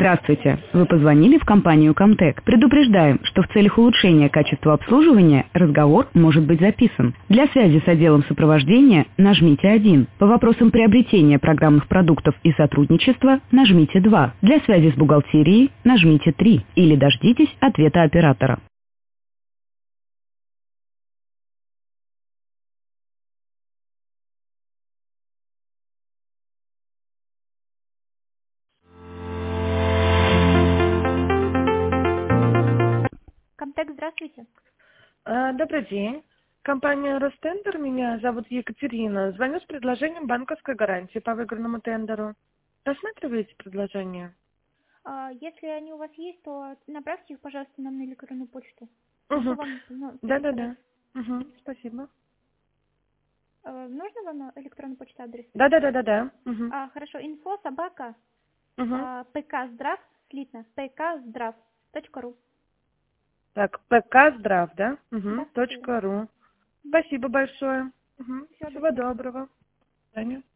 Здравствуйте! Вы позвонили в компанию Comtech. Предупреждаем, что в целях улучшения качества обслуживания разговор может быть записан. Для связи с отделом сопровождения нажмите 1. По вопросам приобретения программных продуктов и сотрудничества нажмите 2. Для связи с бухгалтерией нажмите 3. Или дождитесь ответа оператора. Comtech, здравствуйте. Добрый день. Компания Ростендер. Меня зовут Екатерина. Звоню с предложением банковской гарантии по выигранному тендеру. Рассматриваете предложение? Если они у вас есть, то направьте их, пожалуйста, нам на электронную почту. Угу. Вам, Да. Угу. Спасибо. нужно вам электронную почту адрес? Да. Угу. Хорошо. Info собака Угу. pkzdrav, слитно, pkzdrav.ru. Так, ПК-Здрав, да? Да, Угу. .ру. Спасибо большое. Угу. Всего Всего доброго. До свидания.